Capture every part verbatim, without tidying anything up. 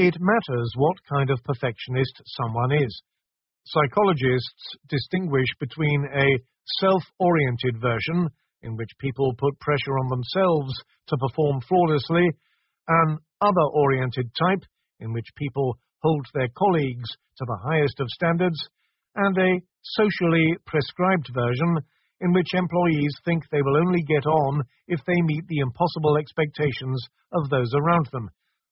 It matters what kind of perfectionist someone is. Psychologists distinguish between a self-oriented version, in which people put pressure on themselves to perform flawlessly, an other-oriented type, in which people hold their colleagues to the highest of standards, and a socially prescribed version, in which employees think they will only get on if they meet the impossible expectations of those around them.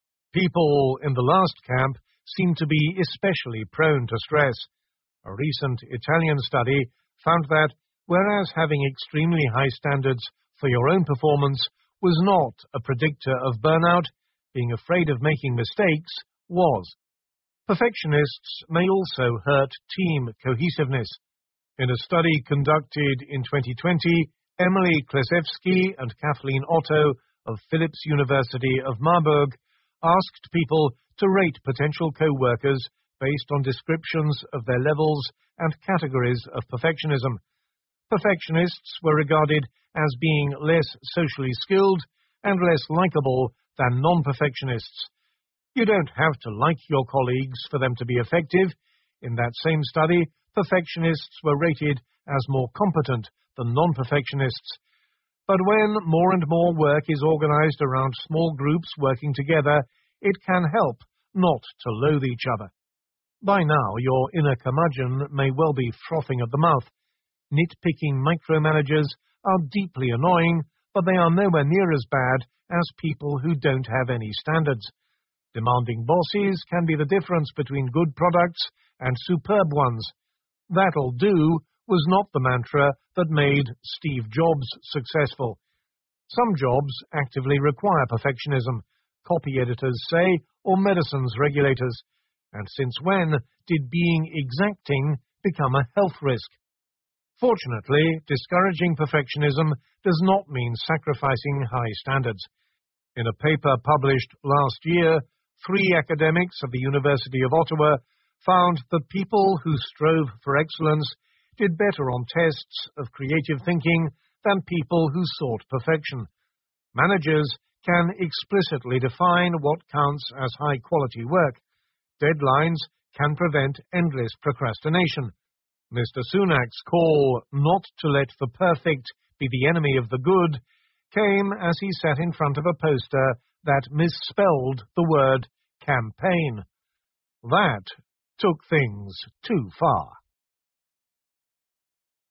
People in the last camp seem to be especially prone to stress. A recent Italian study found that, whereas having extremely high standards for your own performance was not a predictor of burnout, being afraid of making mistakes was. Perfectionists may also hurt team cohesiveness. In a study conducted in twenty twenty, Emily Klesevsky and Kathleen Otto of Philipps University of Marburg asked people to rate potential co-workers based on descriptions of their levels and categories of perfectionism. Perfectionists were regarded as being less socially skilled and less likable than non-perfectionists. You don't have to like your colleagues for them to be effective. In that same study, perfectionists were rated as more competent than non-perfectionists. But when more and more work is organized around small groups working together, it can help not to loathe each other. By now, your inner curmudgeon may well be frothing at the mouth. Nitpicking micromanagers are deeply annoying, but they are nowhere near as bad as people who don't have any standards. Demanding bosses can be the difference between good products and superb ones. That'll do was not the mantra that made Steve Jobs successful. Some jobs actively require perfectionism, copy editors say, or medicines regulators. And since when did being exacting become a health risk? Fortunately, discouraging perfectionism does not mean sacrificing high standards. In a paper published last year, three academics of the University of Ottawa found that people who strove for excellence did better on tests of creative thinking than people who sought perfection. Managers can explicitly define what counts as high-quality work. Deadlines can prevent endless procrastination. Mister Sunak's call not to let the perfect be the enemy of the good came as he sat in front of a poster that misspelled the word campaign. That took things too far.